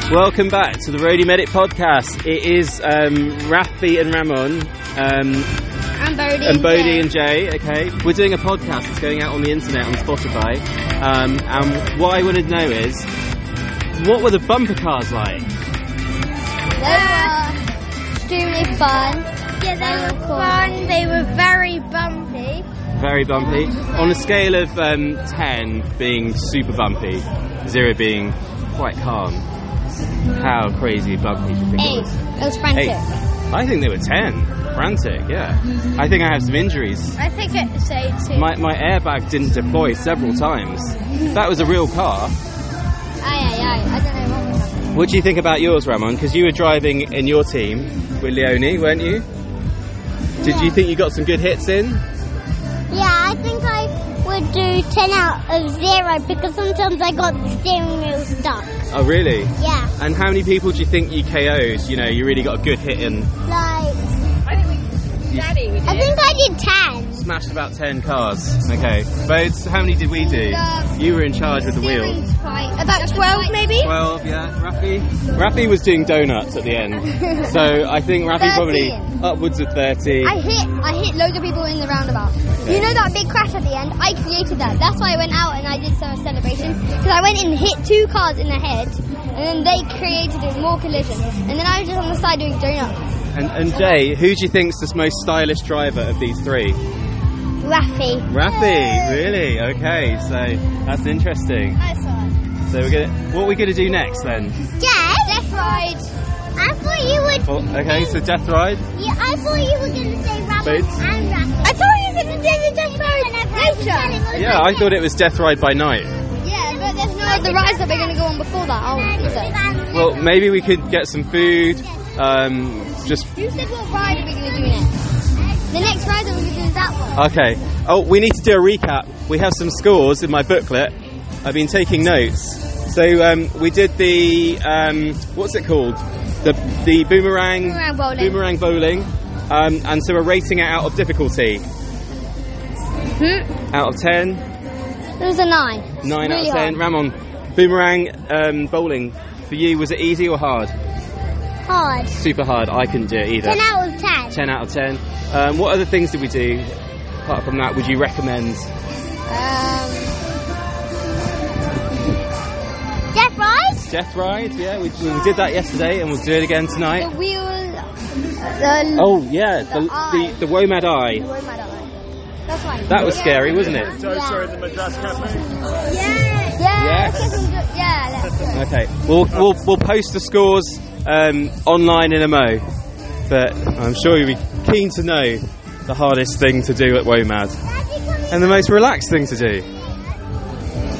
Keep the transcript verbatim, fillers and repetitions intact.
Welcome back to the Roadie Medic podcast. It is um, Rafi and Ramon um, and Bodie and, and, Bodie and Jay. Okay, we're doing a podcast that's going out on the internet on Spotify. Um, and what I wanted to know is, what were the bumper cars like? They were extremely fun. Yeah, they were fun. They were very bumpy. Very bumpy. On a scale of um, ten being super bumpy, zero being quite calm, how crazy bumpy do you think Eight. it was? It was frantic. Eight. I think they were ten. Frantic, yeah. I think I have some injuries. I think it's eight too. My my airbag didn't deploy several times. That was a real car. Aye, aye, aye. I don't know what was happening. What do you think about yours, Ramon? Because you were driving in your team with Leonie, weren't you? Did Yeah. you think you got some good hits in? Yeah, I think I would do ten out of zero because sometimes I got the steering wheel stuck. Oh, really? Yeah. And how many people do you think you K O'd? You know, you really got a good hit in. Like, I think we, Daddy, we did. I think I did ten. Smashed about ten cars. Okay. Bodes, how many did we do? You were in charge with the wheel. About twelve maybe? twelve, yeah. Rafi? Rafi was doing donuts at the end. So I think Rafi probably upwards of thirty. I hit I hit loads of people in the roundabout. You know that big crash at the end? I created that. That's why I went out and I did some celebrations. Because I went and hit two cars in the head, and then they created it, more collisions. And then I was just on the side doing donuts. And, and Jay, who do you think's the most stylish driver of these three? Rafi. Rafi, really? Okay, so that's interesting. Nice one. So we're gonna, what are we gonna do next then? Death? Death ride. I thought you would... Oh, okay, so death ride. Yeah, I thought you were going to say Rabbit Boots. and Rafi. I thought you were going to say the Death ride later. Yeah, I thought it was death ride by night. Yeah, but there's no other rides that we're going to go on before that. I don't think so. Well, maybe we could get some food. Um, just You said what ride are we going to do next? The next ride that we're going to do is that one. okay. Oh, we need to do a recap. We have some scores in my booklet. I've been taking notes. So um, we did the um, what's it called? The the boomerang Boomerang bowling. boomerang bowling. Um, and so we're rating it out of difficulty. Hmm? Out of ten. It was a nine. Nine Really out of ten. hard. Ramon, boomerang um, bowling for you, was it easy or hard? Hard. Super hard. I couldn't do it either. ten out of ten. ten out of ten. Um, what other things did we do? Apart from that, would you recommend? Um, Death ride? Death ride? Yeah, we, we did that yesterday, and we'll do it again The tonight. wheel. The. Oh yeah, the The eye. the, the WOMAD eye. The Woman Eye. That's right. That was scary, wasn't it? So sorry, the Madras Cafe. Yeah. Yeah. Yes. let's get some good- Yeah. Let's do it. Okay, we'll we'll we'll post the scores um, online in a mo. But I'm sure you'll be keen to know the hardest thing to do at WOMAD and the most relaxed thing to do.